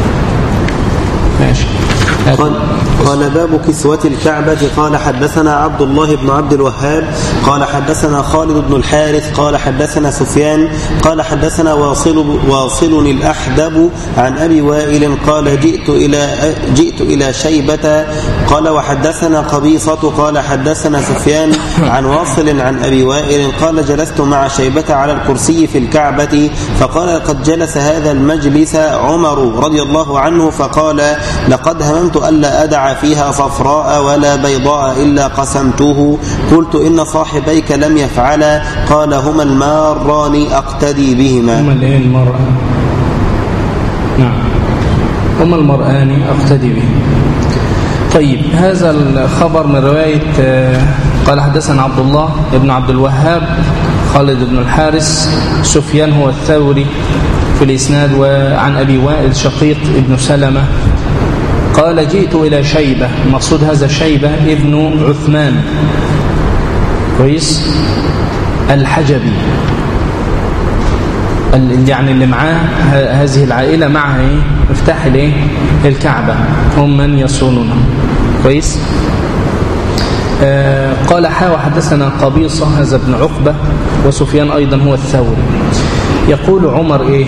ماشي. قال باب كسوة الكعبة. قال حدثنا عبد الله بن عبد الوهاب قال حدثنا خالد بن الحارث قال حدثنا سفيان قال حدثنا واصل الأحدب عن أبي وائل قال جئت إلى شيبة قال وحدثنا قبيصة قال حدثنا سفيان عن واصل عن أبي وائل قال جلست مع شيبة على الكرسي في الكعبة فقال قد جلس هذا المجلس عمر رضي الله عنه فقال لقد هممت ألا أدع فيها صفراء ولا بيضاء إلا قسمته. قلت إن صاحبيك لم يفعلا قال هما الماران أقتدي بهما. هما المرأة. نعم. هما المرآن أقتدي به. طيب، هذا الخبر من رواية قال حدثنا عبد الله بن عبد الوهاب، خالد بن الحارث، سفيان هو الثوري في الإسناد، وعن أبي وائل شقيق ابن سلمة قال جئت إلى شيبة. المقصود هذا شيبة ابن عثمان كويس الحجبي، يعني اللي معاه هذه العائلة معها ايه؟ مفتاح الايه؟ الكعبة، هم من يصونونها كويس. قال وحدثنا قبيصة هذا ابن عقبة، وسفيان أيضا هو الثوري. يقول عمر ايه؟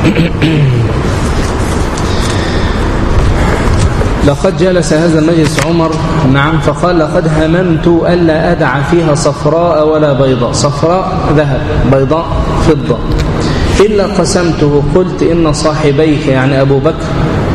لقد جلس هذا المجلس عمر، نعم، فقال لقد هممت ألا أدع فيها صفراء ولا بيضاء، صفراء ذهب، بيضاء فضة، إلا قسمته. قلت إن صاحبيك يعني أبو بكر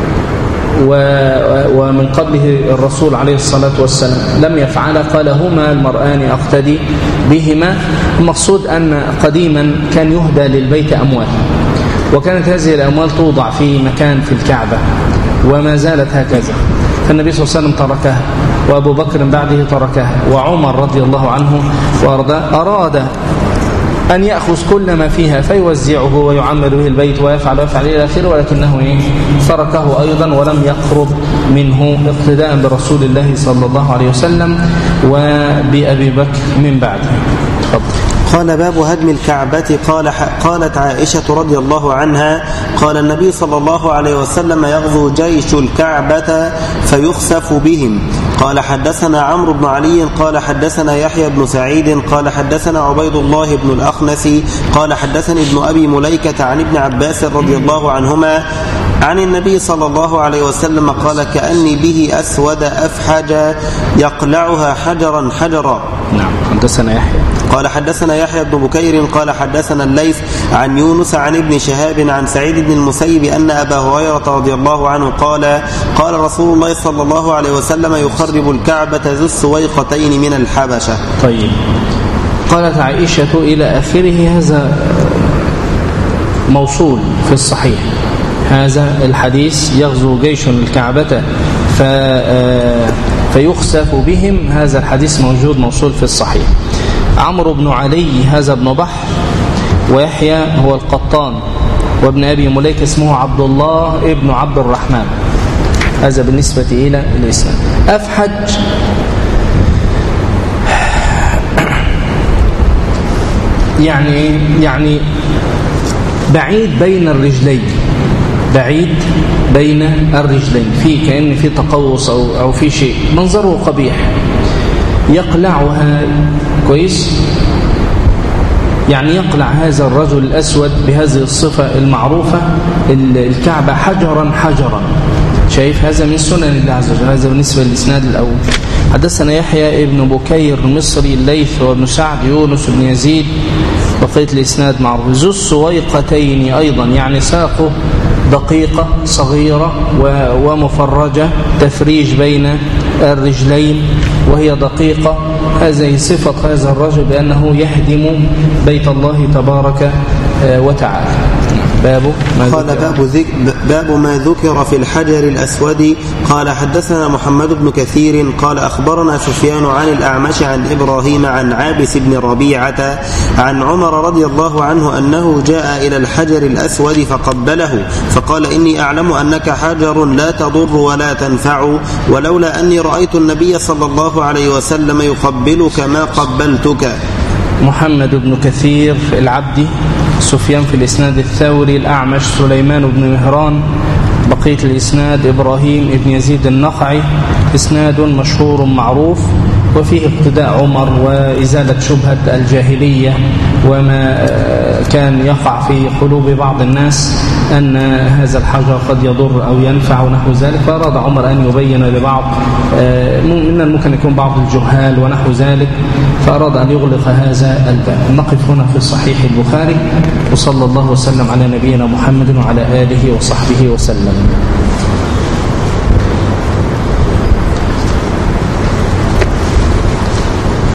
ومن قبله الرسول عليه الصلاة والسلام لم يفعل. قال هما المرآن أقتدي بهما. المقصود أن قديما كان يهدى للبيت أموال، وكانت هذه الأموال توضع في مكان في الكعبة، وما زالت هكذا. فالنبي صلى الله عليه وسلم تركها، وأبو بكر بعده تركها، وعمر رضي الله عنه وأرضاه أراد أن يأخذ كل ما فيها فيوزعه ويعمر به البيت ويفعل إلى آخره، ولكنه تركه أيضا ولم يقرب منه اقتداء برسول الله صلى الله عليه وسلم وبأبي بكر من بعده. قال باب هدم الكعبة. قالت عائشة رضي الله عنها قال النبي صلى الله عليه وسلم يغزو جيش الكعبة فيخسف بهم. قال حدثنا عمرو بن علي قال حدثنا يحيى بن سعيد قال حدثنا عبيد الله بن الأخنس قال حدثني ابن أبي مليكة عن ابن عباس رضي الله عنهما عن النبي صلى الله عليه وسلم قال كأني به أسود أفحج يقلعها حجرا حجرا. نعم. حدثنا يحيى قال حدثنا يحيى بن بكير قال حدثنا الليث عن يونس عن ابن شهاب عن سعيد بن المسيب أن أبا هريرة رضي الله عنه قال رسول الله صلى الله عليه وسلم يخرب الكعبة ذو السويقتين من الحبشة. طيب، قالت عائشة إلى آخره. هذا موصول في الصحيح، هذا الحديث يغزو جيش الكعبة فيخسف بهم، هذا الحديث موجود موصول في الصحيح. عمرو بن علي هذا ابن بحر، ويحيى هو القطان، وابن أبي مليك اسمه عبد الله ابن عبد الرحمن. هذا بالنسبة إلى الإسلام. أفحج يعني بعيد بين الرجلين، بعيد بين الرجلين، في كأن في تقوس أو في شيء منظره قبيح. يقلعها كويس، يعني يقلع هذا الرجل الأسود بهذه الصفة المعروفة الكعبة حجرا حجرا. شايف؟ هذا من سنن الله عز وجل. هذا بالنسبة للإسناد الأول. حدثنا يحيى ابن بكير المصري الليث وابن سعد يونس بن يزيد، بقية الإسناد معروف. ذو السويقتين أيضا، يعني ساقه دقيقة صغيرة ومفرجة، تفريج بين الرجلين وهي دقيقة. هذه صفة هذا الرجل بأنه يهدم بيت الله تبارك وتعالى. باب ما ذكر في الحجر الأسود. قال حدثنا محمد بن كثير قال أخبرنا سفيان عن الأعمش عن إبراهيم عن عابس بن ربيعة عن عمر رضي الله عنه أنه جاء إلى الحجر الأسود فقبله فقال إني أعلم أنك حجر لا تضر ولا تنفع، ولولا أني رأيت النبي صلى الله عليه وسلم يقبلك ما قبلتك. محمد بن كثير العبدي، سفيان في الإسناد الثوري، الأعمش سليمان بن مهران، بقية الإسناد إبراهيم ابن يزيد النخعي. إسناد مشهور معروف، وفيه اقتداء عمر وإزالة شبهة الجاهلية وما كان يقع في قلوب بعض الناس أن هذا الحجر قد يضر أو ينفع ونحو ذلك، فأراد عمر أن يبين لبعض من الممكن يكون بعض الجهال ونحو ذلك، فأراد أن يغلق هذا الباب. نقف هنا في صحيح البخاري، وصلى الله وسلم على نبينا محمد وعلى آله وصحبه وسلم.